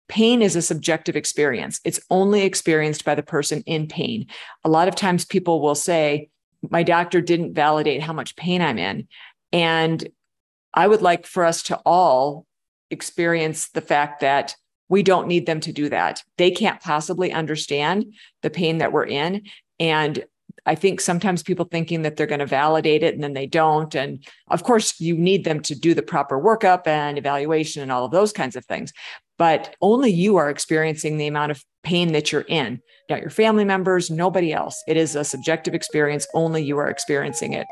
pain is a subjective experience. It's only experienced by the person in pain. A lot of times people will say, my doctor didn't validate how much pain I'm in. And I would like for us to all experience the fact that we don't need them to do that. They can't possibly understand the pain that we're in. And I think sometimes people thinking that they're going to validate it and then they don't. And of course, you need them to do the proper workup and evaluation and all of those kinds of things. But only you are experiencing the amount of pain that you're in, not your family members, nobody else. It is a subjective experience. Only you are experiencing it.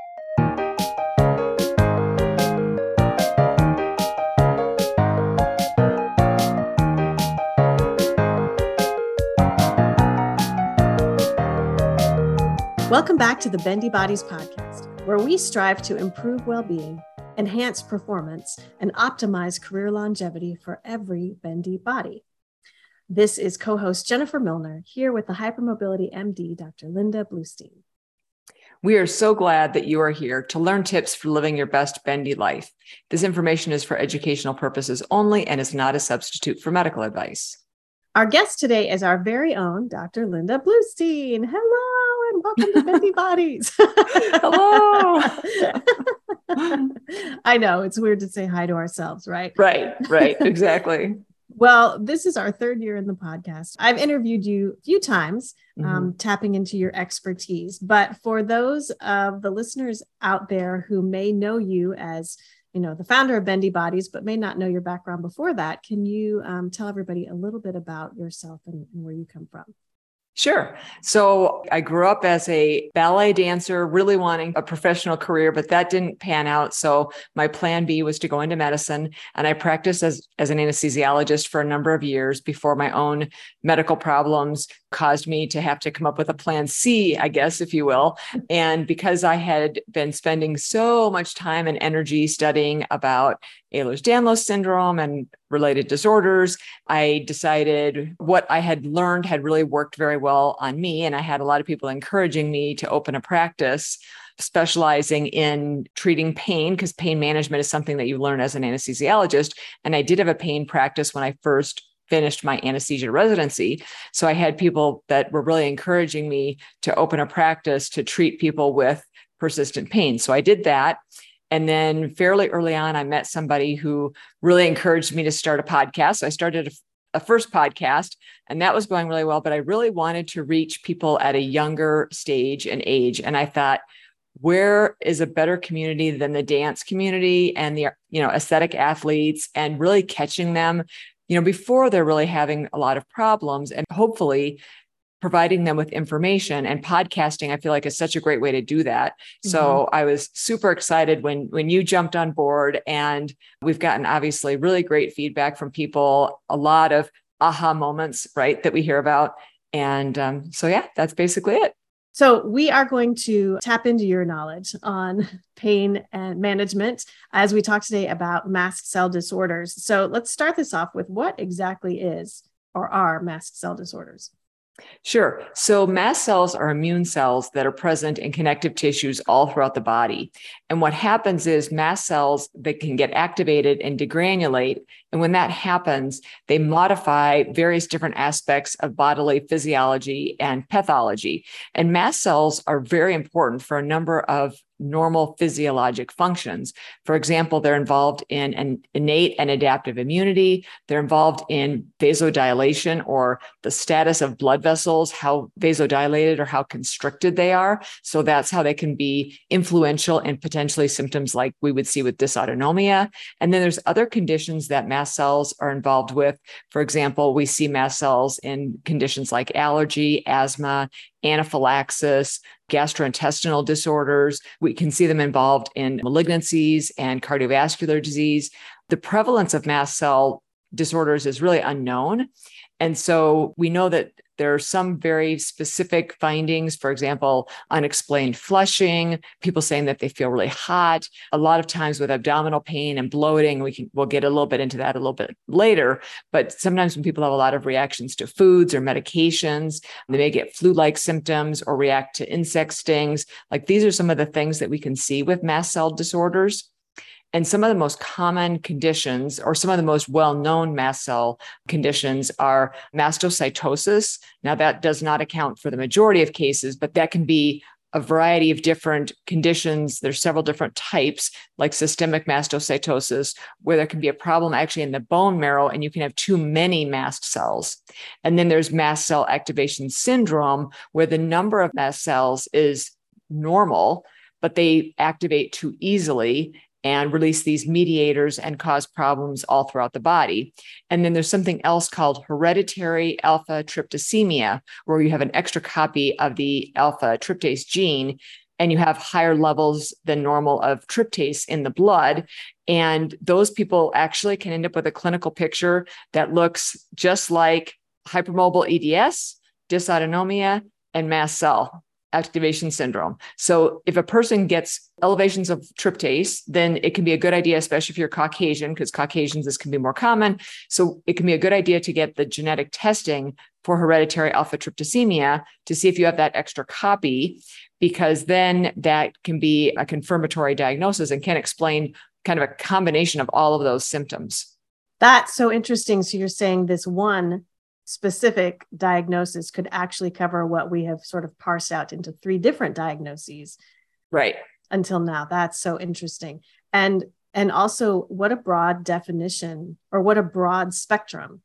Welcome back to the Bendy Bodies podcast, where we strive to improve well-being, enhance performance, and optimize career longevity for every bendy body. This is co-host Jennifer Milner, here with the Hypermobility MD, Dr. Linda Bluestein. We are so glad that you are here to learn tips for living your best bendy life. This information is for educational purposes only and is not a substitute for medical advice. Our guest today is our very own Dr. Linda Bluestein. Hello, and welcome to Bendy Bodies. Hello. I know, it's weird to say hi to ourselves, right? Right, exactly. Well, this is our third year in the podcast. I've interviewed you a few times, tapping into your expertise. But for those of the listeners out there who may know you as the founder of Bendy Bodies, but may not know your background before that, can you tell everybody a little bit about yourself and where you come from? Sure. So I grew up as a ballet dancer, really wanting a professional career, but that didn't pan out. So my plan B was to go into medicine. And I practiced as an anesthesiologist for a number of years before my own medical problems caused me to have to come up with a plan C, I guess, if you will. And because I had been spending so much time and energy studying about Ehlers-Danlos syndrome and related disorders, I decided what I had learned had really worked very well on me. And I had a lot of people encouraging me to open a practice specializing in treating pain, because pain management is something that you learn as an anesthesiologist. And I did have a pain practice when I first finished my anesthesia residency. So I had people that were really encouraging me to open a practice to treat people with persistent pain. So I did that. And then fairly early on, I met somebody who really encouraged me to start a podcast. So I started a first podcast, and that was going really well, but I really wanted to reach people at a younger stage and age. And I thought, where is a better community than the dance community and the, aesthetic athletes, and really catching them, before they're really having a lot of problems, and hopefully providing them with information. And podcasting, I feel like, is such a great way to do that. So I was super excited when you jumped on board, and we've gotten obviously really great feedback from people, a lot of aha moments, right, that we hear about. And so that's basically it. So we are going to tap into your knowledge on pain and management as we talk today about mast cell disorders. So let's start this off with what exactly is or are mast cell disorders? Sure. So mast cells are immune cells that are present in connective tissues all throughout the body. And what happens is mast cells, they can get activated and degranulate. And when that happens, they modify various different aspects of bodily physiology and pathology. And mast cells are very important for a number of normal physiologic functions. For example, they're involved in an innate and adaptive immunity. They're involved in vasodilation, or the status of blood vessels, how vasodilated or how constricted they are. So that's how they can be influential in potentially symptoms like we would see with dysautonomia. And then there's other conditions that mast cells are involved with. For example, we see mast cells in conditions like allergy, asthma, anaphylaxis, gastrointestinal disorders. We can see them involved in malignancies and cardiovascular disease. The prevalence of mast cell disorders is really unknown. And so we know that there are some very specific findings, for example, unexplained flushing, people saying that they feel really hot, a lot of times with abdominal pain and bloating. We'll get a little bit into that a little bit later. But sometimes when people have a lot of reactions to foods or medications, they may get flu-like symptoms or react to insect stings. Like, these are some of the things that we can see with mast cell disorders. And some of the most common conditions, or some of the most well-known mast cell conditions, are mastocytosis. Now, that does not account for the majority of cases, but that can be a variety of different conditions. There's several different types, like systemic mastocytosis, where there can be a problem actually in the bone marrow and you can have too many mast cells. And then there's mast cell activation syndrome, where the number of mast cells is normal, but they activate too easily and release these mediators and cause problems all throughout the body. And then there's something else called hereditary alpha tryptosemia, where you have an extra copy of the alpha tryptase gene and you have higher levels than normal of tryptase in the blood. And those people actually can end up with a clinical picture that looks just like hypermobile EDS, dysautonomia, and mast cell activation syndrome. So if a person gets elevations of tryptase, then it can be a good idea, especially if you're Caucasian, because Caucasians, this can be more common. So it can be a good idea to get the genetic testing for hereditary alpha tryptosemia to see if you have that extra copy, because then that can be a confirmatory diagnosis and can explain kind of a combination of all of those symptoms. That's so interesting. So you're saying this one specific diagnosis could actually cover what we have sort of parsed out into 3 different diagnoses. Right. Until now. That's so interesting. And also what a broad definition, or what a broad spectrum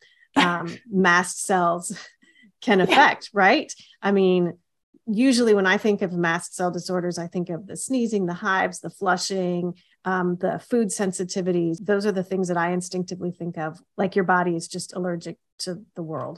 mast cells can affect, right? I mean, usually when I think of mast cell disorders, I think of the sneezing, the hives, the flushing, the food sensitivities. Those are the things that I instinctively think of, like your body is just allergic to the world.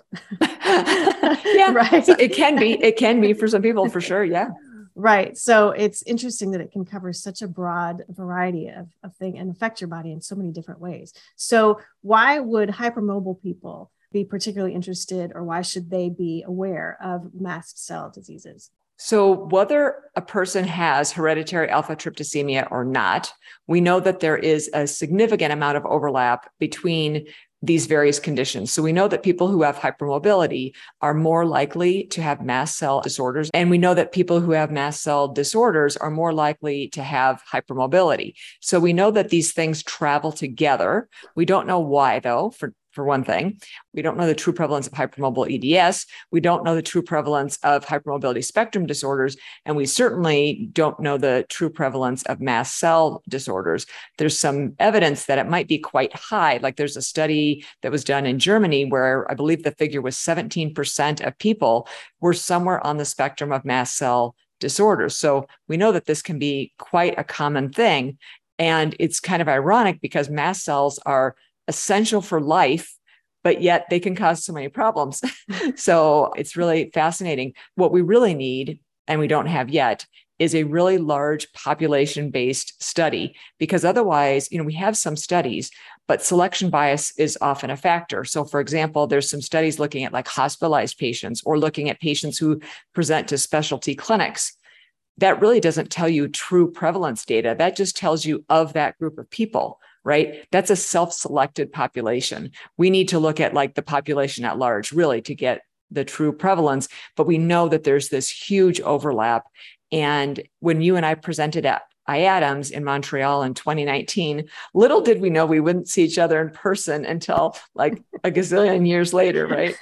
Yeah, right. So it can be for some people, for sure. Yeah. Right. So it's interesting that it can cover such a broad variety of things and affect your body in so many different ways. So why would hypermobile people be particularly interested, or why should they be aware of mast cell diseases? So whether a person has hereditary alpha tryptosemia or not, we know that there is a significant amount of overlap between these various conditions. So we know that people who have hypermobility are more likely to have mast cell disorders. And we know that people who have mast cell disorders are more likely to have hypermobility. So we know that these things travel together. We don't know why, though, for one thing. We don't know the true prevalence of hypermobile EDS. We don't know the true prevalence of hypermobility spectrum disorders. And we certainly don't know the true prevalence of mast cell disorders. There's some evidence that it might be quite high. Like there's a study that was done in Germany where I believe the figure was 17% of people were somewhere on the spectrum of mast cell disorders. So we know that this can be quite a common thing. And it's kind of ironic because mast cells are essential for life, but yet they can cause so many problems. So it's really fascinating. What we really need, and we don't have yet, is a really large population-based study, because otherwise, we have some studies, but selection bias is often a factor. So for example, there's some studies looking at like hospitalized patients or looking at patients who present to specialty clinics. That really doesn't tell you true prevalence data. That just tells you of that group of people, right? That's a self-selected population. We need to look at like the population at large, really, to get the true prevalence. But we know that there's this huge overlap. And when you and I presented at IADMS in Montreal in 2019, little did we know we wouldn't see each other in person until like a gazillion years later, right?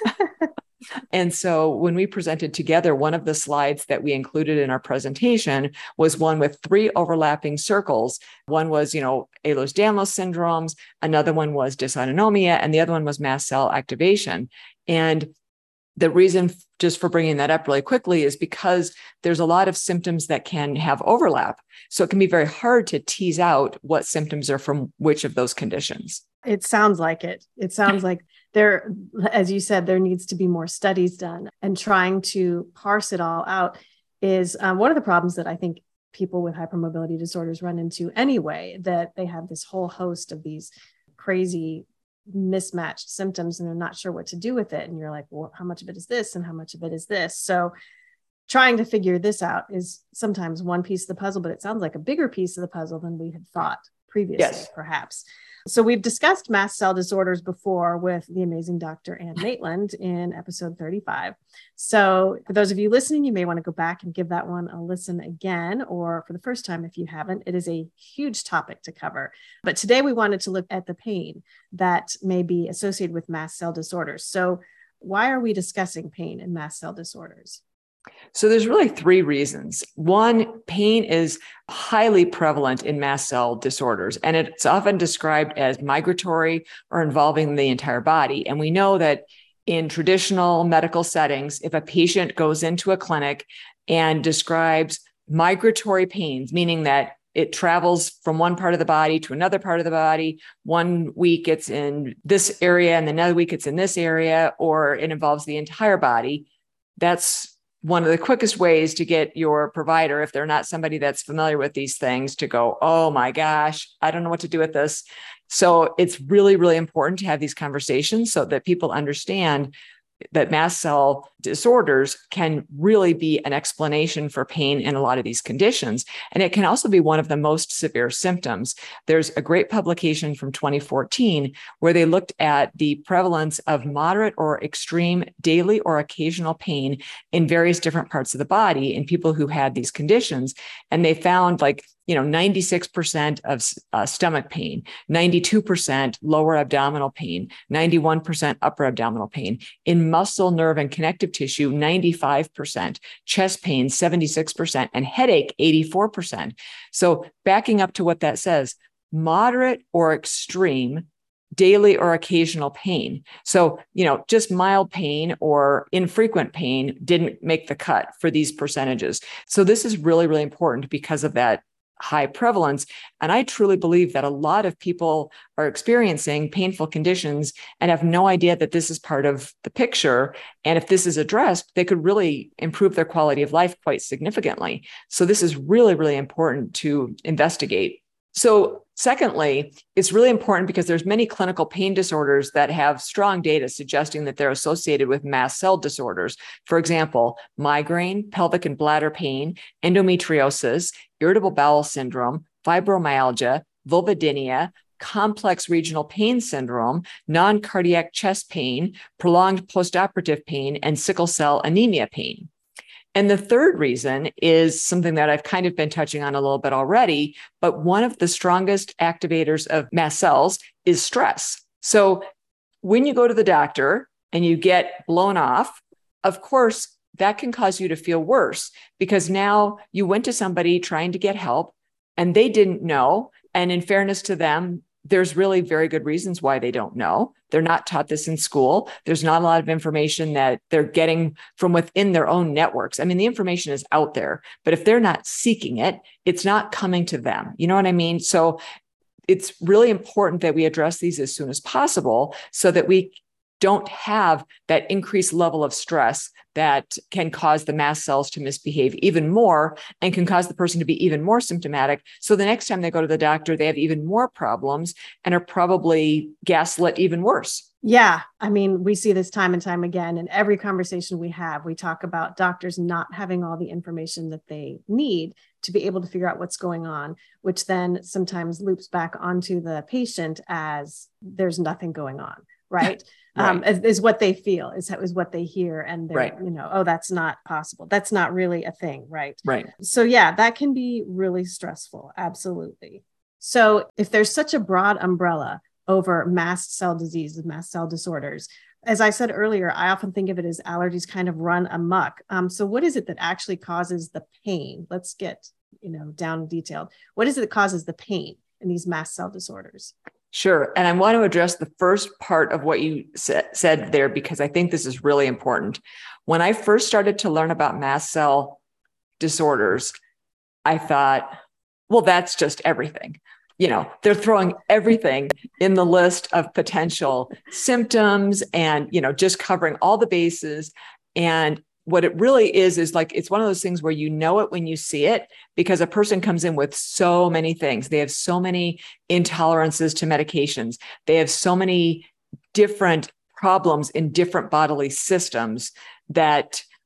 And so when we presented together, one of the slides that we included in our presentation was one with 3 overlapping circles. One was, Ehlers-Danlos syndromes, another one was dysautonomia, and the other one was mast cell activation. And the reason just for bringing that up really quickly is because there's a lot of symptoms that can have overlap. So it can be very hard to tease out what symptoms are from which of those conditions. It sounds like it. It sounds like there, as you said, there needs to be more studies done, and trying to parse it all out is one of the problems that I think people with hypermobility disorders run into anyway, that they have this whole host of these crazy mismatched symptoms and they're not sure what to do with it. And you're like, well, how much of it is this and how much of it is this? So trying to figure this out is sometimes one piece of the puzzle, but it sounds like a bigger piece of the puzzle than we had thought previously, Yes. perhaps. So we've discussed mast cell disorders before with the amazing Dr. Ann Maitland in episode 35. So for those of you listening, you may want to go back and give that one a listen again, or for the first time if you haven't. It is a huge topic to cover. But today we wanted to look at the pain that may be associated with mast cell disorders. So why are we discussing pain in mast cell disorders? So there's really three reasons. One, pain is highly prevalent in mast cell disorders, and it's often described as migratory or involving the entire body. And we know that in traditional medical settings, if a patient goes into a clinic and describes migratory pains, meaning that it travels from one part of the body to another part of the body. 1 week it's in this area and another week it's in this area, or it involves the entire body. That's one of the quickest ways to get your provider, if they're not somebody that's familiar with these things, to go, oh my gosh, I don't know what to do with this. So it's really, really important to have these conversations so that people understand that mast cell disorders can really be an explanation for pain in a lot of these conditions. And it can also be one of the most severe symptoms. There's a great publication from 2014 where they looked at the prevalence of moderate or extreme daily or occasional pain in various different parts of the body in people who had these conditions. And they found 96% of stomach pain, 92% lower abdominal pain, 91% upper abdominal pain. In muscle, nerve, and connective tissue, 95%, chest pain, 76%, and headache, 84%. So backing up to what that says, moderate or extreme daily or occasional pain. So, just mild pain or infrequent pain didn't make the cut for these percentages. So this is really, really important because of that high prevalence. And I truly believe that a lot of people are experiencing painful conditions and have no idea that this is part of the picture. And if this is addressed, they could really improve their quality of life quite significantly. So this is really, really important to investigate. So secondly, it's really important because there's many clinical pain disorders that have strong data suggesting that they're associated with mast cell disorders. For example, migraine, pelvic and bladder pain, endometriosis, irritable bowel syndrome, fibromyalgia, vulvodynia, complex regional pain syndrome, non-cardiac chest pain, prolonged postoperative pain, and sickle cell anemia pain. And the third reason is something that I've kind of been touching on a little bit already, but one of the strongest activators of mast cells is stress. So when you go to the doctor and you get blown off, of course, that can cause you to feel worse because now you went to somebody trying to get help and they didn't know. And in fairness to them, there's really very good reasons why they don't know. They're not taught this in school. There's not a lot of information that they're getting from within their own networks. I mean, the information is out there, but if they're not seeking it, it's not coming to them. You know what I mean? So it's really important that we address these as soon as possible so that we don't have that increased level of stress that can cause the mast cells to misbehave even more and can cause the person to be even more symptomatic. So the next time they go to the doctor, they have even more problems and are probably gaslit even worse. Yeah. I mean, we see this time and time again. In every conversation we have, we talk about doctors not having all the information that they need to be able to figure out what's going on, which then sometimes loops back onto the patient as there's nothing going on, right? Right. Is what they feel, is what they hear. And they're, right. Oh, that's not possible. That's not really a thing. Right. Right. So yeah, that can be really stressful. Absolutely. So if there's such a broad umbrella over mast cell disease and mast cell disorders, as I said earlier, I often think of it as allergies kind of run amok. So what is it that actually causes the pain? Let's get, down detailed. What is it that causes the pain in these mast cell disorders? Sure. And I want to address the first part of what you said there, because I think this is really important. When I first started to learn about mast cell disorders, I thought, well, that's just everything. They're throwing everything in the list of potential symptoms and, just covering all the bases. And what it really is like, it's one of those things where you know it when you see it, because a person comes in with so many things. They have so many intolerances to medications. They have so many different problems in different bodily systems that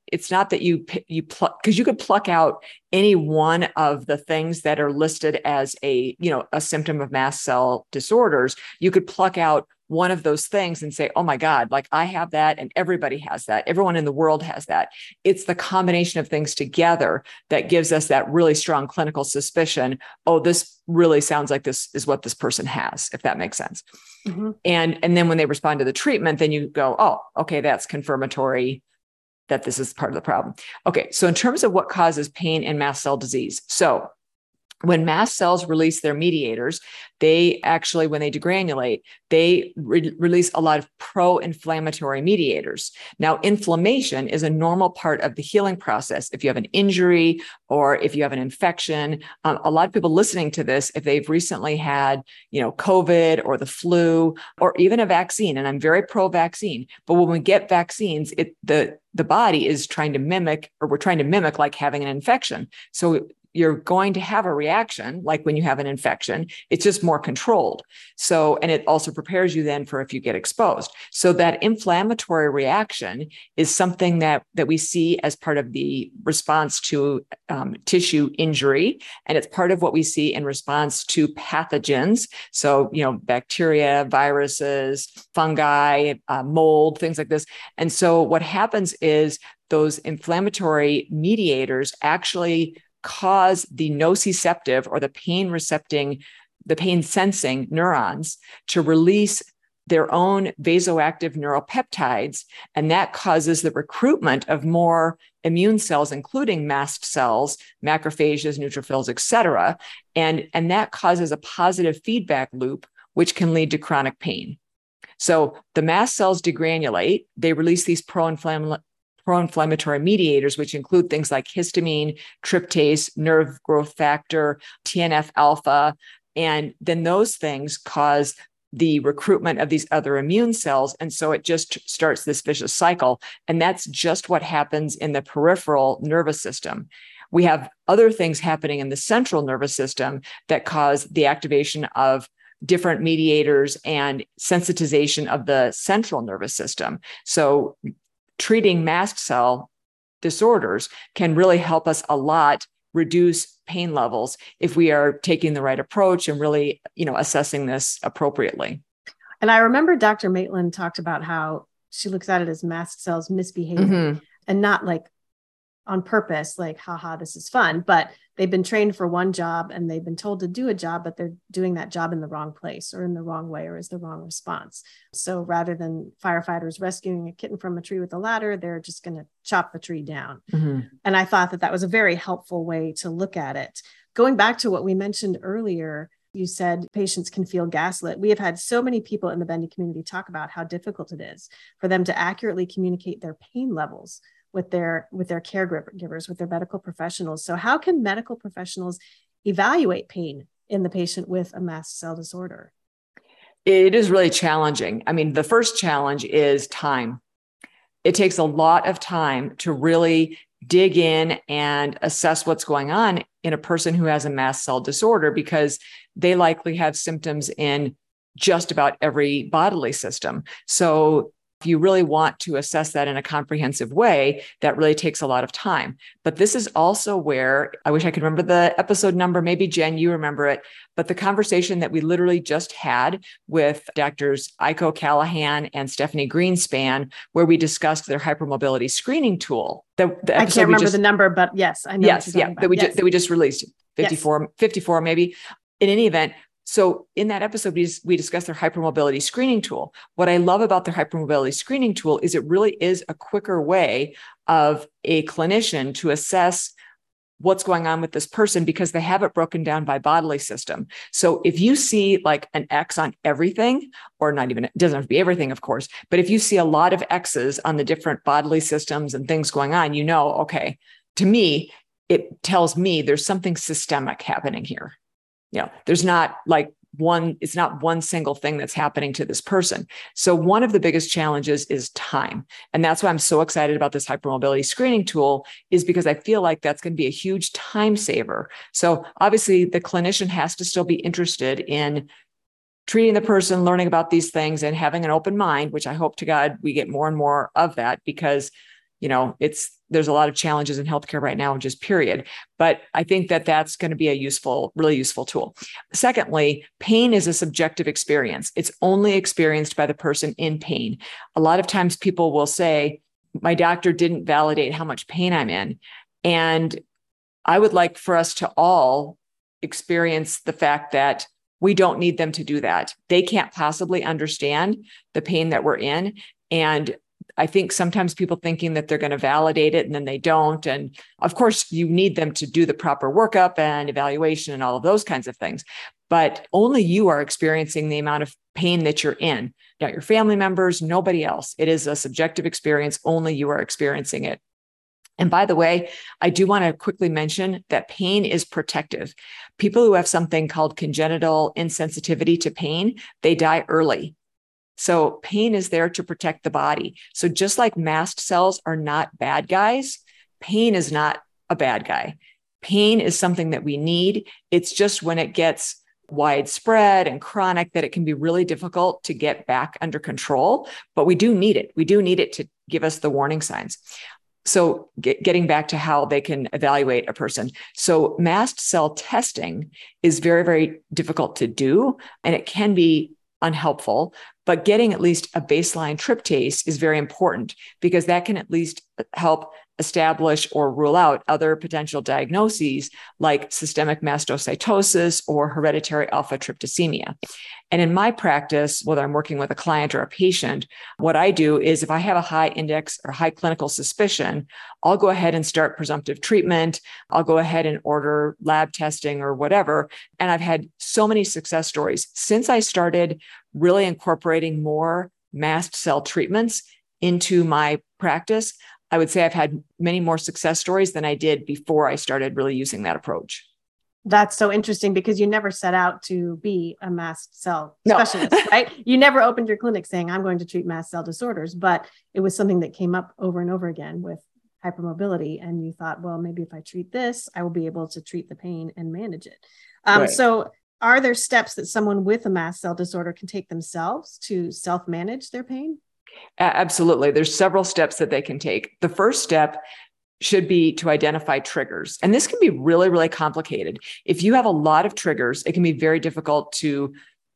it's not that you pluck, because you could pluck out any one of the things that are listed as a symptom of mast cell disorders. You could pluck out one of those things and say, oh my God, like I have that and everybody has that. Everyone in the world has that. It's the combination of things together that gives us that really strong clinical suspicion. Oh, this really sounds like this is what this person has, if that makes sense. Mm-hmm. And then when they respond to the treatment, then you go, oh, okay, that's confirmatory that this is part of the problem. Okay. So in terms of what causes pain in mast cell disease. So when mast cells release their mediators, they actually, when they degranulate, they release a lot of pro-inflammatory mediators. Now, inflammation is a normal part of the healing process. If you have an injury or if you have an infection, a lot of people listening to this, if they've recently had, COVID or the flu or even a vaccine, and I'm very pro-vaccine, but when we get vaccines, the body is trying to mimic, or we're trying to mimic like having an infection. So you're going to have a reaction like when you have an infection. It's just more controlled. So, and it also prepares you then for if you get exposed. So that inflammatory reaction is something that we see as part of the response to tissue injury. And it's part of what we see in response to pathogens. So, bacteria, viruses, fungi, mold, things like this. And so what happens is those inflammatory mediators actually cause the nociceptive or the pain sensing neurons to release their own vasoactive neuropeptides. And that causes the recruitment of more immune cells, including mast cells, macrophages, neutrophils, et cetera. And that causes a positive feedback loop, which can lead to chronic pain. So the mast cells degranulate, they release these pro-inflammatory mediators, which include things like histamine, tryptase, nerve growth factor, TNF alpha. And then those things cause the recruitment of these other immune cells. And so it just starts this vicious cycle. And that's just what happens in the peripheral nervous system. We have other things happening in the central nervous system that cause the activation of different mediators and sensitization of the central nervous system. So treating mast cell disorders can really help us a lot reduce pain levels if we are taking the right approach and really, assessing this appropriately. And I remember Dr. Maitland talked about how she looks at it as mast cells misbehaving and not like on purpose, like, haha, this is fun, but they've been trained for one job and they've been told to do a job, but they're doing that job in the wrong place or in the wrong way or is the wrong response. So rather than firefighters rescuing a kitten from a tree with a ladder, they're just going to chop the tree down. And I thought that was a very helpful way to look at it. Going back to what we mentioned earlier, you said patients can feel gaslit. We have had so many people in the Bendy community talk about how difficult it is for them to accurately communicate their pain levels with their caregivers, with their medical professionals. So how can medical professionals evaluate pain in the patient with a mast cell disorder? It is really challenging. I mean, the first challenge is time. It takes a lot of time to really dig in and assess what's going on in a person who has a mast cell disorder, because they likely have symptoms in just about every bodily system. So if you really want to assess that in a comprehensive way, that really takes a lot of time. But this is also where, I wish I could remember the episode number, maybe Jen, you remember it, but the conversation that we literally just had with Doctors Aiko Callahan and Stephanie Greenspan, where we discussed their hypermobility screening tool. I can't remember the number, but yes, I know. Yes, that we just released, 54 maybe. In any event, so in that episode, we discussed their hypermobility screening tool. What I love about their hypermobility screening tool is it really is a quicker way of a clinician to assess what's going on with this person, because they have it broken down by bodily system. So if you see like an X on everything, or not even, it doesn't have to be everything, of course, but if you see a lot of X's on the different bodily systems and things going on, okay, to me, it tells me there's something systemic happening here. There's not like it's not one single thing that's happening to this person. So one of the biggest challenges is time. And that's why I'm so excited about this hypermobility screening tool, is because I feel like that's going to be a huge time saver. So obviously the clinician has to still be interested in treating the person, learning about these things and having an open mind, which I hope to God we get more and more of that, because there's a lot of challenges in healthcare right now, just period. But I think that that's going to be a really useful tool. Secondly, pain is a subjective experience. It's only experienced by the person in pain. A lot of times people will say, my doctor didn't validate how much pain I'm in. And I would like for us to all experience the fact that we don't need them to do that. They can't possibly understand the pain that we're in. And I think sometimes people thinking that they're going to validate it and then they don't. And of course, you need them to do the proper workup and evaluation and all of those kinds of things. But only you are experiencing the amount of pain that you're in, not your family members, nobody else. It is a subjective experience. Only you are experiencing it. And by the way, I do want to quickly mention that pain is protective. People who have something called congenital insensitivity to pain, they die early. So pain is there to protect the body. So just like mast cells are not bad guys, pain is not a bad guy. Pain is something that we need. It's just when it gets widespread and chronic that it can be really difficult to get back under control, but we do need it. We do need it to give us the warning signs. So getting back to how they can evaluate a person. So mast cell testing is very, very difficult to do, and it can be unhelpful, but getting at least a baseline tryptase is very important because that can at least help establish or rule out other potential diagnoses like systemic mastocytosis or hereditary alpha tryptosemia. And in my practice, whether I'm working with a client or a patient, what I do is if I have a high index or high clinical suspicion, I'll go ahead and start presumptive treatment. I'll go ahead and order lab testing or whatever. And I've had so many success stories since I started really incorporating more mast cell treatments into my practice. I would say I've had many more success stories than I did before I started really using that approach. That's so interesting because you never set out to be a mast cell specialist, right? You never opened your clinic saying, I'm going to treat mast cell disorders, but it was something that came up over and over again with hypermobility. And you thought, well, maybe if I treat this, I will be able to treat the pain and manage it. Right. So are there steps that someone with a mast cell disorder can take themselves to self-manage their pain? Absolutely. There's several steps that they can take. The first step should be to identify triggers. And this can be really, really complicated. If you have a lot of triggers, it can be very difficult to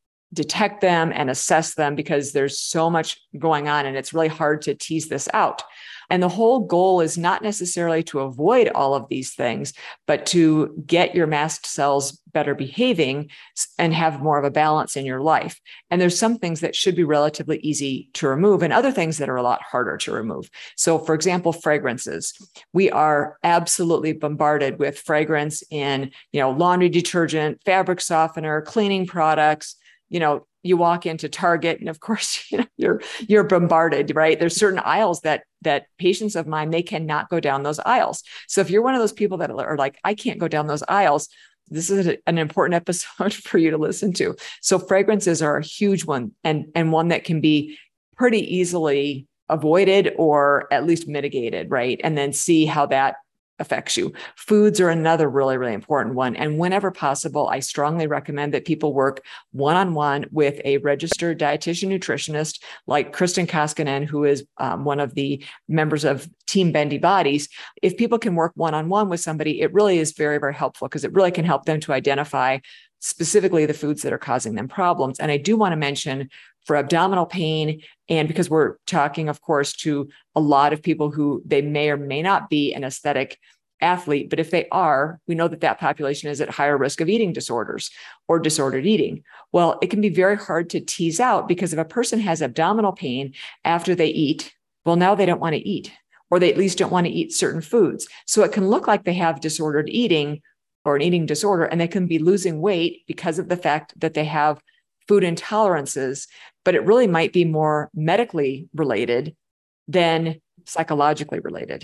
detect them and assess them because there's so much going on and it's really hard to tease this out. And the whole goal is not necessarily to avoid all of these things, but to get your mast cells better behaving and have more of a balance in your life. And there's some things that should be relatively easy to remove and other things that are a lot harder to remove. So for example, fragrances. We are absolutely bombarded with fragrance in, laundry detergent, fabric softener, cleaning products. You walk into Target and of course, you're bombarded, right? There's certain aisles that patients of mine, they cannot go down those aisles. So if you're one of those people that are like, I can't go down those aisles, this is an important episode for you to listen to. So fragrances are a huge one and one that can be pretty easily avoided or at least mitigated, right? And then see how that affects you. Foods are another really, really important one. And whenever possible, I strongly recommend that people work one-on-one with a registered dietitian nutritionist like Kristen Koskinen, who is one of the members of Team Bendy Bodies. If people can work one-on-one with somebody, it really is very, very helpful because it really can help them to identify specifically the foods that are causing them problems. And I do want to mention for abdominal pain, and because we're talking, of course, to a lot of people who they may or may not be an aesthetic athlete, but if they are, we know that population is at higher risk of eating disorders or disordered eating. Well, it can be very hard to tease out because if a person has abdominal pain after they eat, well, now they don't want to eat, or they at least don't want to eat certain foods. So it can look like they have disordered eating or an eating disorder, and they can be losing weight because of the fact that they have food intolerances, but it really might be more medically related than psychologically related.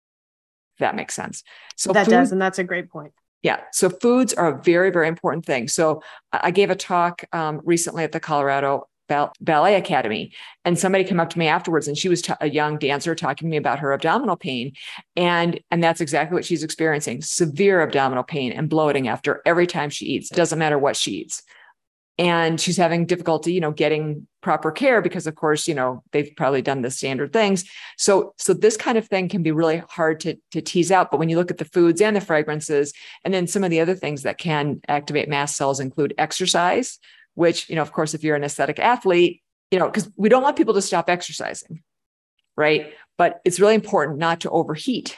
If that makes sense. So that does, and that's a great point. Yeah. So foods are a very, very important thing. So I gave a talk recently at the Colorado Ballet Academy, and somebody came up to me afterwards, and she was a young dancer talking to me about her abdominal pain. And that's exactly what she's experiencing: severe abdominal pain and bloating after every time she eats. It doesn't matter what she eats. and she's having difficulty, getting proper care because, of course, they've probably done the standard things. So this kind of thing can be really hard to tease out. But when you look at the foods and the fragrances, and then some of the other things that can activate mast cells include exercise, which, of course, if you're an athletic athlete, because we don't want people to stop exercising, right? But it's really important not to overheat.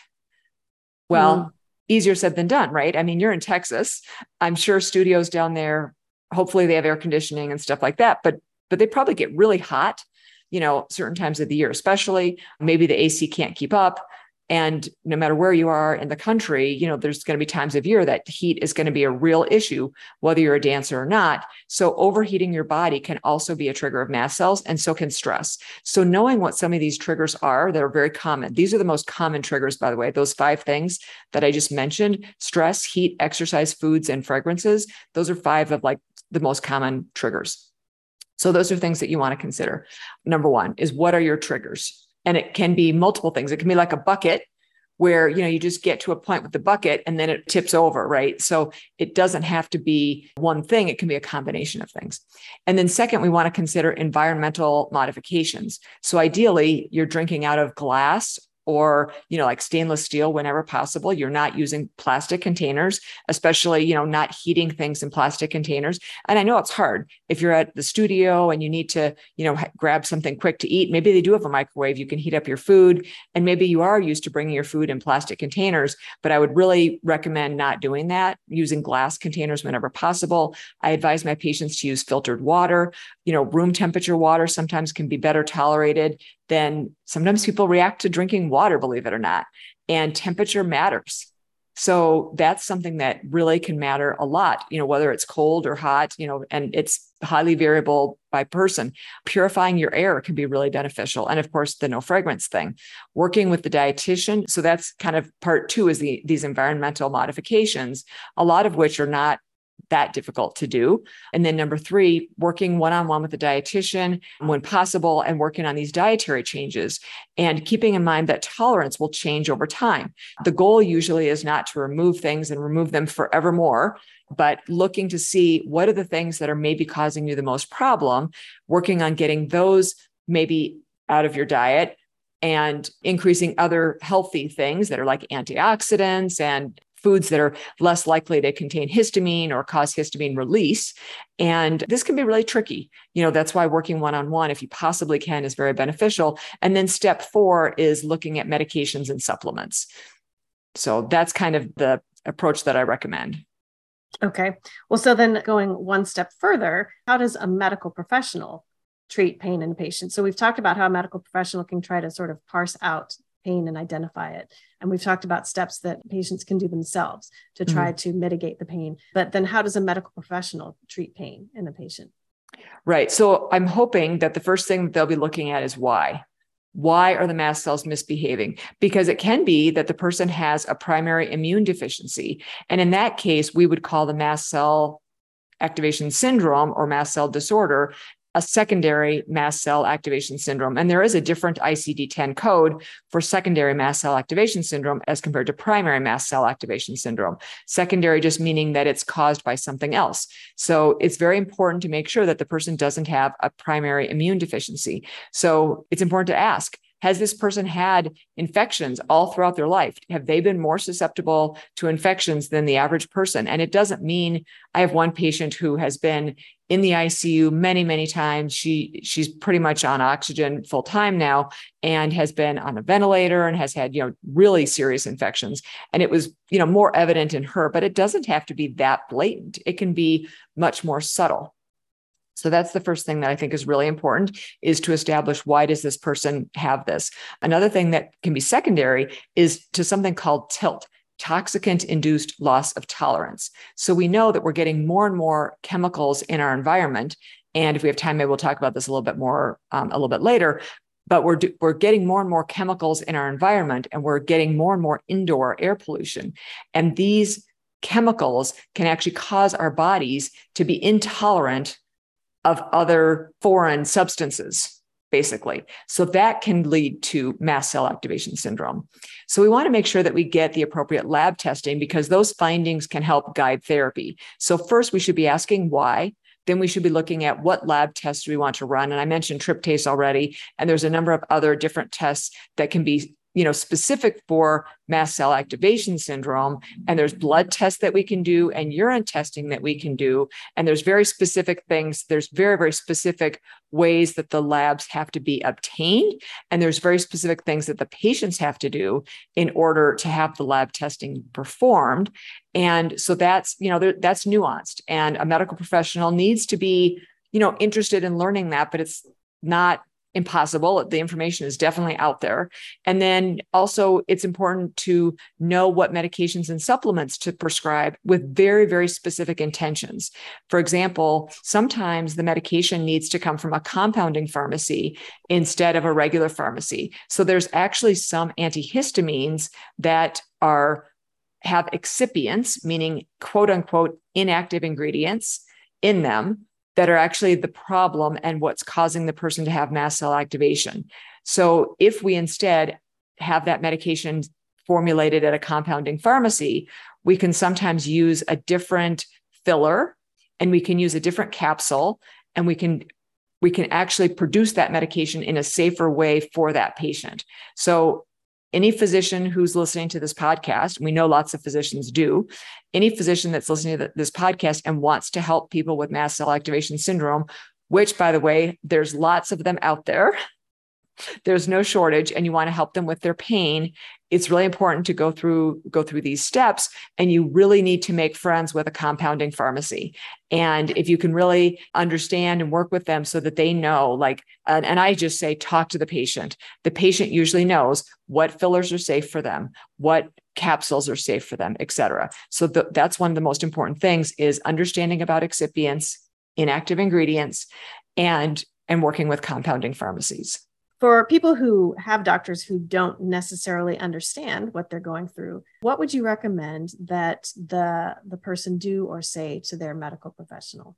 Well, easier said than done, right? I mean, you're in Texas. I'm sure studios down there, hopefully they have air conditioning and stuff like that, but they probably get really hot, certain times of the year, especially maybe the AC can't keep up. And no matter where you are in the country, there's going to be times of year that heat is going to be a real issue, whether you're a dancer or not. So overheating your body can also be a trigger of mast cells, and so can stress. So knowing what some of these triggers are that are very common, these are the most common triggers, by the way, those 5 things that I just mentioned: stress, heat, exercise, foods, and fragrances. Those are 5 of the most common triggers. So those are things that you want to consider. Number 1 is, what are your triggers? And it can be multiple things. It can be like a bucket where, you just get to a point with the bucket and then it tips over, right? So it doesn't have to be one thing. It can be a combination of things. And then second, we want to consider environmental modifications. So ideally, you're drinking out of glass or, like stainless steel whenever possible. You're not using plastic containers, especially, not heating things in plastic containers. And I know it's hard if you're at the studio and you need to, grab something quick to eat. Maybe they do have a microwave. You can heat up your food, and maybe you are used to bringing your food in plastic containers, but I would really recommend not doing that, using glass containers whenever possible. I advise my patients to use filtered water. Room temperature water sometimes can be better tolerated than sometimes people react to drinking water, believe it or not. And temperature matters. So that's something that really can matter a lot, whether it's cold or hot, and it's highly variable by person. Purifying your air can be really beneficial. And of course, the no fragrance thing, working with the dietitian. So that's kind of part 2, is these environmental modifications, a lot of which are not that difficult to do. And then number 3, working one-on-one with the dietitian when possible, and working on these dietary changes, and keeping in mind that tolerance will change over time. The goal usually is not to remove things and remove them forevermore, but looking to see what are the things that are maybe causing you the most problem, working on getting those maybe out of your diet, and increasing other healthy things that are like antioxidants and foods that are less likely to contain histamine or cause histamine release. And this can be really tricky. That's why working one-on-one, if you possibly can, is very beneficial. And then step 4 is looking at medications and supplements. So that's kind of the approach that I recommend. Okay. Well, so then going one step further, how does a medical professional treat pain in a patient? So we've talked about how a medical professional can try to sort of parse out pain and identify it. And we've talked about steps that patients can do themselves to try to mitigate the pain. But then how does a medical professional treat pain in a patient? Right. So I'm hoping that the first thing they'll be looking at is why. Why are the mast cells misbehaving? Because it can be that the person has a primary immune deficiency. And in that case, we would call the mast cell activation syndrome or mast cell disorder a secondary mast cell activation syndrome. And there is a different ICD-10 code for secondary mast cell activation syndrome as compared to primary mast cell activation syndrome. Secondary just meaning that it's caused by something else. So it's very important to make sure that the person doesn't have a primary immune deficiency. So it's important to ask, has this person had infections all throughout their life? Have they been more susceptible to infections than the average person? And it doesn't mean, I have one patient who has been in the ICU many, many times. She's pretty much on oxygen full time now and has been on a ventilator and has had, really serious infections. And it was, more evident in her, but it doesn't have to be that blatant. It can be much more subtle. So that's the first thing that I think is really important, is to establish, why does this person have this? Another thing that can be secondary is to something called TILT, toxicant-induced loss of tolerance. So we know that we're getting more and more chemicals in our environment. And if we have time, maybe we'll talk about this a little bit more, a little bit later. But we're getting more and more chemicals in our environment, and we're getting more and more indoor air pollution. And these chemicals can actually cause our bodies to be intolerant of other foreign substances, basically. So that can lead to mast cell activation syndrome. So we want to make sure that we get the appropriate lab testing, because those findings can help guide therapy. So first, we should be asking why. then we should be looking at what lab tests we want to run. And I mentioned tryptase already, and there's a number of other different tests that can be specific for mast cell activation syndrome. And there's blood tests that we can do and urine testing that we can do. And there's very specific things. There's very, very specific ways that the labs have to be obtained. And there's very specific things that the patients have to do in order to have the lab testing performed. And so that's nuanced. And a medical professional needs to be, interested in learning that, but it's not impossible. The information is definitely out there. And then also it's important to know what medications and supplements to prescribe with very, very specific intentions. For example, sometimes the medication needs to come from a compounding pharmacy instead of a regular pharmacy. So there's actually some antihistamines that have excipients, meaning quote unquote inactive ingredients in them, that are actually the problem and what's causing the person to have mast cell activation. So if we instead have that medication formulated at a compounding pharmacy, we can sometimes use a different filler, and we can use a different capsule, and we can actually produce that medication in a safer way for that patient. So any physician who's listening to this podcast, we know lots of physicians do, any physician that's listening to this podcast and wants to help people with mast cell activation syndrome, which, by the way, there's lots of them out there. There's no shortage, and you want to help them with their pain. It's really important to go through these steps, and you really need to make friends with a compounding pharmacy. And if you can really understand and work with them so that they know, and I just say, talk to the patient. The patient usually knows what fillers are safe for them, what capsules are safe for them, et cetera. So that's one of the most important things is understanding about excipients, inactive ingredients, and working with compounding pharmacies. For people who have doctors who don't necessarily understand what they're going through, what would you recommend that the person do or say to their medical professional?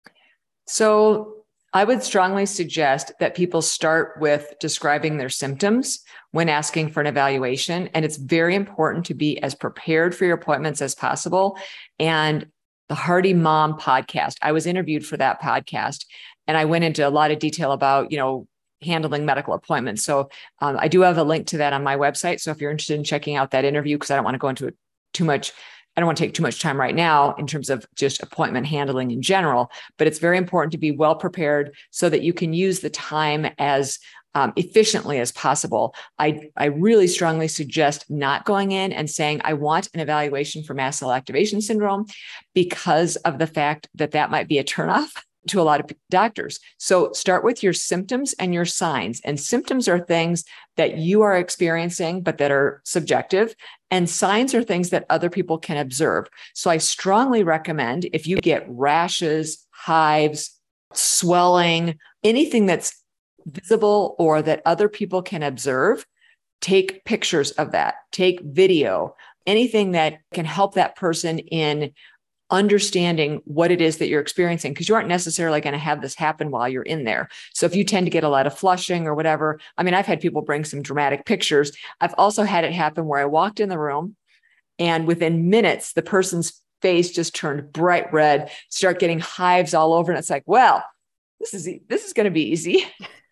So I would strongly suggest that people start with describing their symptoms when asking for an evaluation. And it's very important to be as prepared for your appointments as possible. And the Hearty Mom podcast, I was interviewed for that podcast, and I went into a lot of detail about, handling medical appointments. So I do have a link to that on my website. So if you're interested in checking out that interview, because I don't want to go into it too much, I don't want to take too much time right now in terms of just appointment handling in general, but it's very important to be well prepared so that you can use the time as efficiently as possible. I really strongly suggest not going in and saying, I want an evaluation for mast cell activation syndrome, because of the fact that might be a turnoff to a lot of doctors. So start with your symptoms and your signs. And symptoms are things that you are experiencing, but that are subjective. And signs are things that other people can observe. So I strongly recommend, if you get rashes, hives, swelling, anything that's visible or that other people can observe, take pictures of that, take video, anything that can help that person in understanding what it is that you're experiencing, because you aren't necessarily going to have this happen while you're in there. So if you tend to get a lot of flushing or whatever, I've had people bring some dramatic pictures. I've also had it happen where I walked in the room and within minutes, the person's face just turned bright red, start getting hives all over. And it's like, well, this is going to be easy.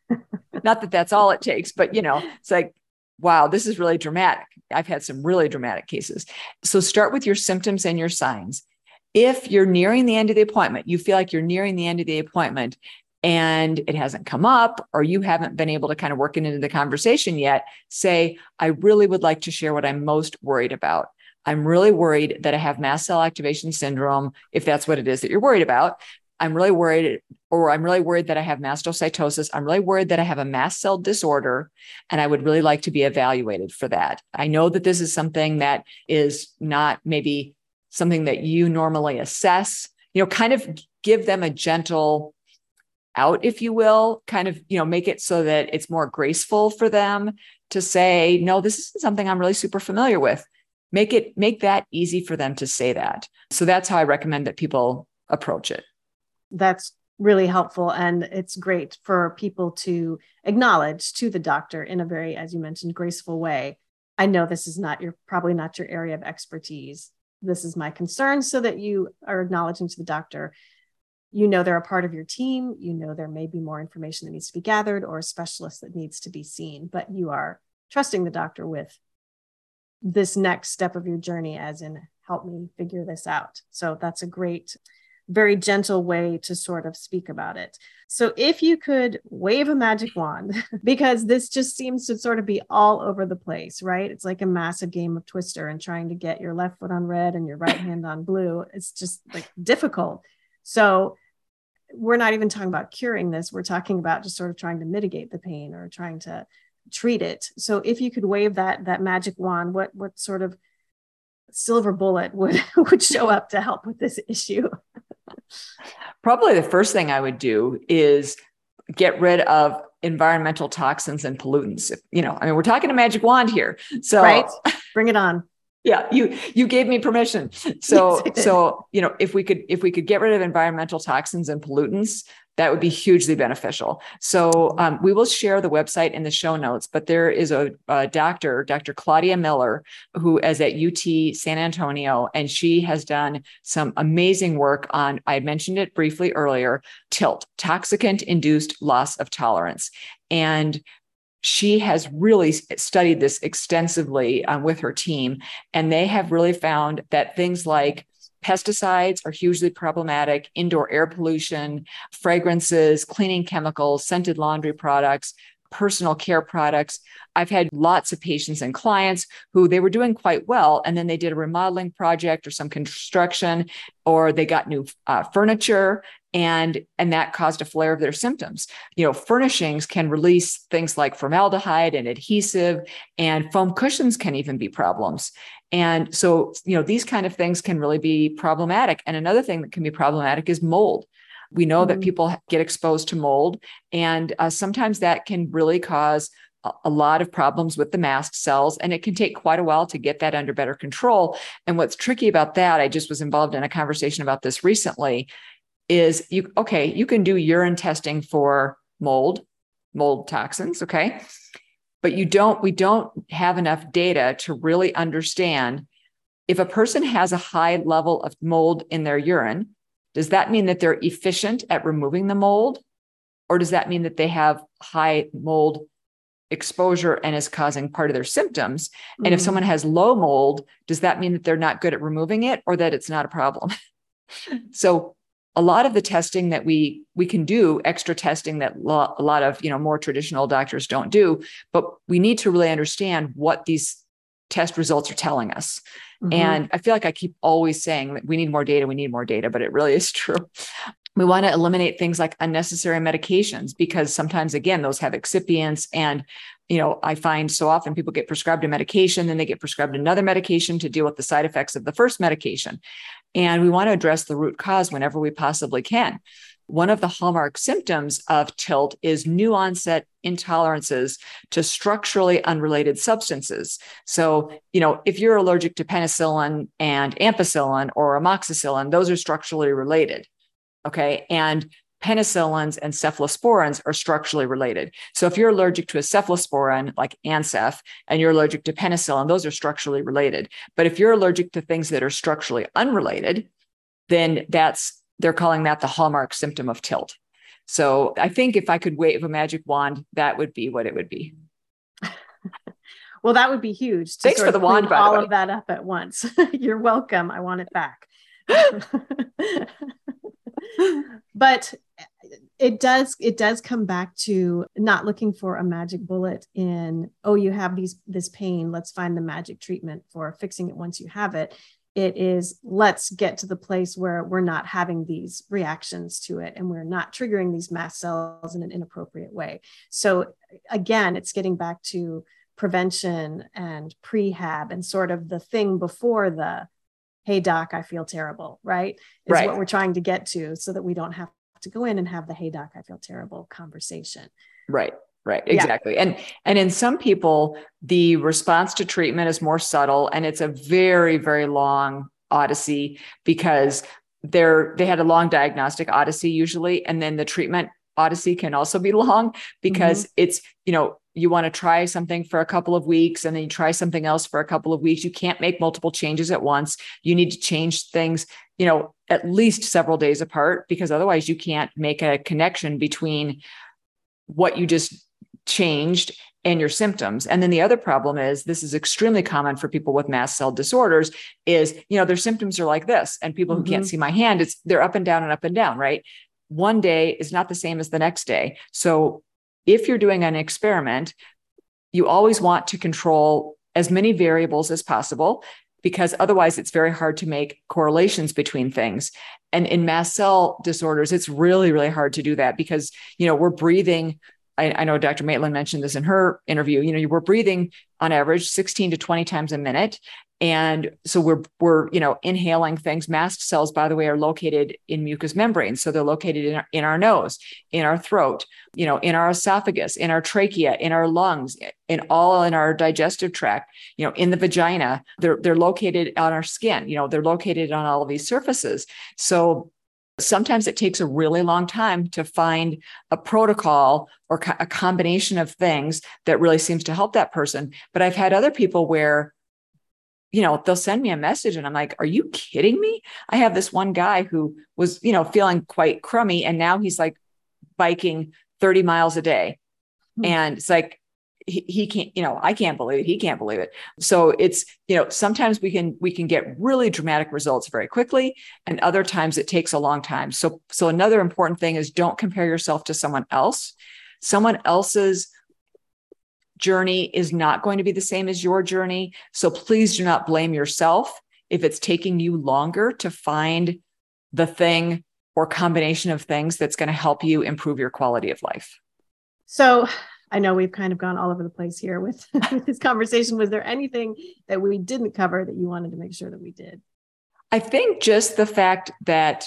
Not that that's all it takes, but it's like, wow, this is really dramatic. I've had some really dramatic cases. So start with your symptoms and your signs. If you're nearing the end of the appointment, you feel like you're nearing the end of the appointment and it hasn't come up, or you haven't been able to kind of work it into the conversation yet, say, I really would like to share what I'm most worried about. I'm really worried that I have mast cell activation syndrome, if that's what it is that you're worried about. I'm really worried that I have mastocytosis. I'm really worried that I have a mast cell disorder, and I would really like to be evaluated for that. I know that this is something that is not maybe something that you normally assess, kind of give them a gentle out, if you will, kind of, make it so that it's more graceful for them to say, no, this isn't something I'm really super familiar with. Make that easy for them to say that. So that's how I recommend that people approach it. That's really helpful. And it's great for people to acknowledge to the doctor in a very, as you mentioned, graceful way. I know this is probably not your area of expertise. This is my concern, so that you are acknowledging to the doctor, you know they're a part of your team, you know there may be more information that needs to be gathered or a specialist that needs to be seen, but you are trusting the doctor with this next step of your journey, as in, help me figure this out. So that's a great, very gentle way to sort of speak about it. So if you could wave a magic wand, because this just seems to sort of be all over the place, right? It's like a massive game of Twister and trying to get your left foot on red and your right hand on blue. It's just like difficult. So we're not even talking about curing this. We're talking about just sort of trying to mitigate the pain or trying to treat it. So if you could wave that magic wand, what sort of silver bullet would show up to help with this issue? Probably the first thing I would do is get rid of environmental toxins and pollutants. We're talking a magic wand here. So right. Bring it on. Yeah, you gave me permission. So, yes, if we could get rid of environmental toxins and pollutants, that would be hugely beneficial. So we will share the website in the show notes, but there is a doctor, Dr. Claudia Miller, who is at UT San Antonio, and she has done some amazing work on, I mentioned it briefly earlier, TILT, toxicant-induced loss of tolerance. And she has really studied this extensively with her team, and they have really found that things like pesticides are hugely problematic, indoor air pollution, fragrances, cleaning chemicals, scented laundry products, personal care products. I've had lots of patients and clients who they were doing quite well, and then they did a remodeling project or some construction, or they got new furniture, and that caused a flare of their symptoms. Furnishings can release things like formaldehyde and adhesive, and foam cushions can even be problems. And so, these kind of things can really be problematic. And another thing that can be problematic is mold. We know that people get exposed to mold, and sometimes that can really cause a lot of problems with the mast cells, and it can take quite a while to get that under better control. And what's tricky about that, I just was involved in a conversation about this recently, is you can do urine testing for mold toxins, okay? But we don't have enough data to really understand if a person has a high level of mold in their urine, does that mean that they're efficient at removing the mold? Or does that mean that they have high mold exposure and is causing part of their symptoms? And if someone has low mold, does that mean that they're not good at removing it or that it's not a problem? So a lot of the testing that we can do, extra testing that a lot of more traditional doctors don't do, but we need to really understand what these test results are telling us. And I feel like I keep always saying that we need more data, but it really is true. We want to eliminate things like unnecessary medications, because sometimes, again, those have excipients. And, I find so often people get prescribed a medication, then they get prescribed another medication to deal with the side effects of the first medication. And we want to address the root cause whenever we possibly can. One of the hallmark symptoms of TILT is new onset intolerances to structurally unrelated substances. So, if you're allergic to penicillin and ampicillin or amoxicillin, those are structurally related. Okay. And penicillins and cephalosporins are structurally related. So if you're allergic to a cephalosporin like Ancef and you're allergic to penicillin, those are structurally related. But if you're allergic to things that are structurally unrelated, then they're calling that the hallmark symptom of TILT. So I think if I could wave a magic wand, that would be what it would be. Well, that would be huge. Thanks for the wand, by the way. All of that up at once. You're welcome. I want it back. But it does come back to not looking for a magic bullet in, you have this pain, let's find the magic treatment for fixing it once you have it. It is, let's get to the place where we're not having these reactions to it and we're not triggering these mast cells in an inappropriate way. So again, it's getting back to prevention and prehab and sort of the thing before the, hey, doc, I feel terrible, right? Is what we're trying to get to, so that we don't have to go in and have the, hey, doc, I feel terrible conversation. Right. Exactly. Yeah. And in some people, the response to treatment is more subtle, and it's a very, very long odyssey, because they had a long diagnostic odyssey usually. And then the treatment odyssey can also be long, because it's, you want to try something for a couple of weeks and then you try something else for a couple of weeks. You can't make multiple changes at once. You need to change things, at least several days apart, because otherwise you can't make a connection between what you just changed and your symptoms. And then the other problem is, this is extremely common for people with mast cell disorders, is, their symptoms are like this. And people who can't see my hand, they're up and down, right? One day is not the same as the next day. So if you're doing an experiment, you always want to control as many variables as possible, because otherwise it's very hard to make correlations between things. And in mast cell disorders, it's really, really hard to do that, because, we're breathing. I know Dr. Maitland mentioned this in her interview, we're breathing on average 16 to 20 times a minute. And so we're inhaling things. Mast cells, by the way, are located in mucous membranes. So they're located in our nose, in our throat, in our esophagus, in our trachea, in our lungs, in our digestive tract, in the vagina. They're located on our skin, they're located on all of these surfaces. So sometimes it takes a really long time to find a protocol or a combination of things that really seems to help that person. But I've had other people where, they'll send me a message and I'm like, are you kidding me? I have this one guy who was, feeling quite crummy, and now he's like biking 30 miles a day. And it's like, he can't, I can't believe it. He can't believe it. So it's, sometimes we can get really dramatic results very quickly, and other times it takes a long time. So another important thing is, don't compare yourself to someone else. Someone else's journey is not going to be the same as your journey. So please do not blame yourself if it's taking you longer to find the thing or combination of things that's going to help you improve your quality of life. So I know we've kind of gone all over the place here with this conversation. Was there anything that we didn't cover that you wanted to make sure that we did? I think just the fact that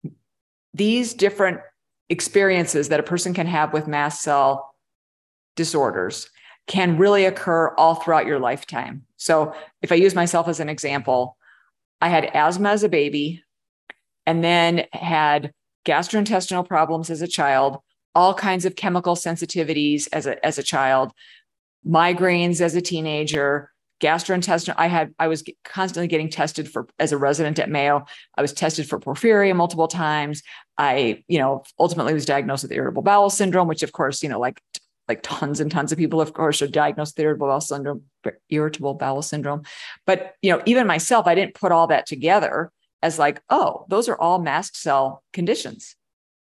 these different experiences that a person can have with mast cell disorders can really occur all throughout your lifetime. So if I use myself as an example, I had asthma as a baby, and then had gastrointestinal problems as a child, all kinds of chemical sensitivities as a child, migraines as a teenager, gastrointestinal. I was constantly getting tested as a resident at Mayo. I was tested for porphyria multiple times. I, ultimately was diagnosed with irritable bowel syndrome, which of course, like tons and tons of people, of course, are diagnosed with irritable bowel syndrome. But, even myself, I didn't put all that together as like, oh, those are all mast cell conditions,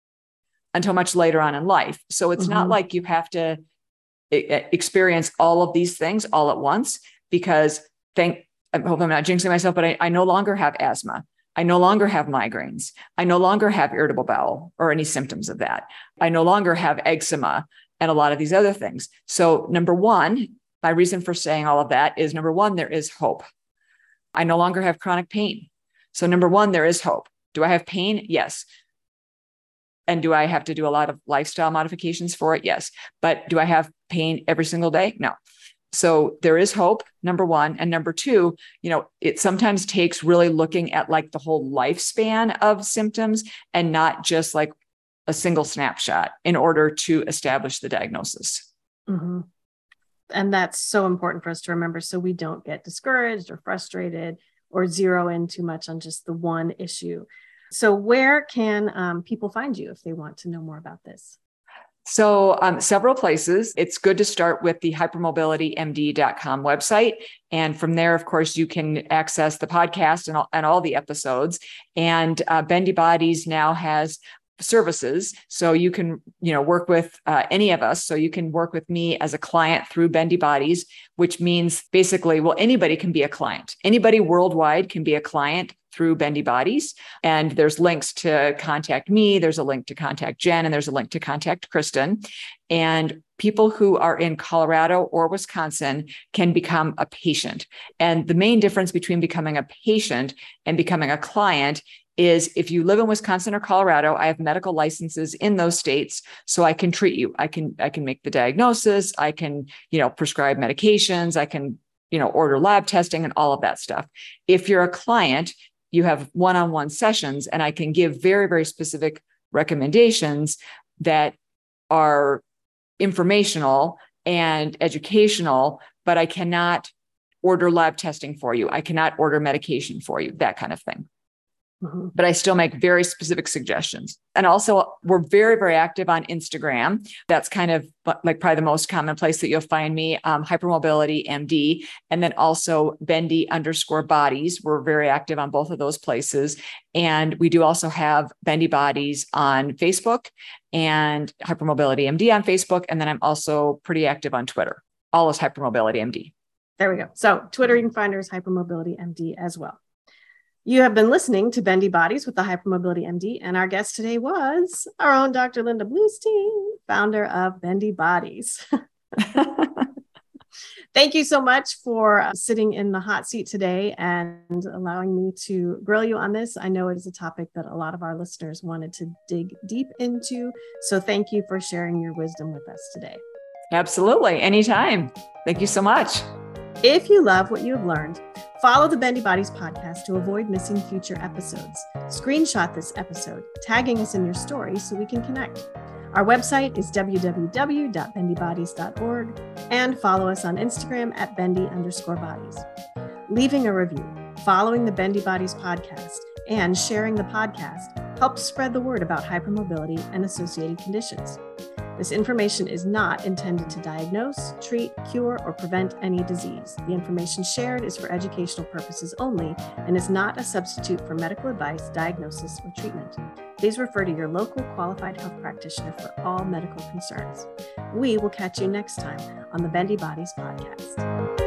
until much later on in life. So it's not like you have to experience all of these things all at once, because I hope I'm not jinxing myself, but I no longer have asthma. I no longer have migraines. I no longer have irritable bowel or any symptoms of that. I no longer have eczema and a lot of these other things. So number one, my reason for saying all of that is, number one, there is hope. I no longer have chronic pain. So number one, there is hope. Do I have pain? Yes. And do I have to do a lot of lifestyle modifications for it? Yes. But do I have pain every single day? No. So there is hope, number one. And number two, it sometimes takes really looking at like the whole lifespan of symptoms, and not just like a single snapshot, in order to establish the diagnosis. Mm-hmm. And that's so important for us to remember, so we don't get discouraged or frustrated or zero in too much on just the one issue. So where can people find you if they want to know more about this? So several places. It's good to start with the hypermobilitymd.com website. And from there, of course, you can access the podcast and all the episodes. And Bendy Bodies now has services. So you can, work with any of us. So you can work with me as a client through Bendy Bodies, which means basically, well, anybody can be a client. Anybody worldwide can be a client through Bendy Bodies. And there's links to contact me. There's a link to contact Jen, and there's a link to contact Kristen. And people who are in Colorado or Wisconsin can become a patient. And the main difference between becoming a patient and becoming a client is, if you live in Wisconsin or Colorado, I have medical licenses in those states, so I can treat you. I can make the diagnosis. I can, prescribe medications. I can, order lab testing and all of that stuff. If you're a client, you have one-on-one sessions, and I can give very, very specific recommendations that are informational and educational, but I cannot order lab testing for you. I cannot order medication for you, that kind of thing. but I still make very specific suggestions. And also we're very, very active on Instagram. That's kind of like probably the most common place that you'll find me, Hypermobility MD, and then also Bendy_bodies. We're very active on both of those places. And we do also have Bendy Bodies on Facebook and Hypermobility MD on Facebook. And then I'm also pretty active on Twitter. All is Hypermobility MD. There we go. So Twitter, you can find her as Hypermobility MD as well. You have been listening to Bendy Bodies with the Hypermobility MD, and our guest today was our own Dr. Linda Bluestein, founder of Bendy Bodies. Thank you so much for sitting in the hot seat today and allowing me to grill you on this. I know it is a topic that a lot of our listeners wanted to dig deep into. So thank you for sharing your wisdom with us today. Absolutely. Anytime. Thank you so much. If you love what you have learned, follow the Bendy Bodies podcast to avoid missing future episodes. Screenshot this episode, tagging us in your story so we can connect. Our website is www.bendybodies.org, and follow us on Instagram at Bendy_bodies. Leaving a review, following the Bendy Bodies podcast, and sharing the podcast helps spread the word about hypermobility and associated conditions. This information is not intended to diagnose, treat, cure, or prevent any disease. The information shared is for educational purposes only and is not a substitute for medical advice, diagnosis, or treatment. Please refer to your local qualified health practitioner for all medical concerns. We will catch you next time on the Bendy Bodies podcast.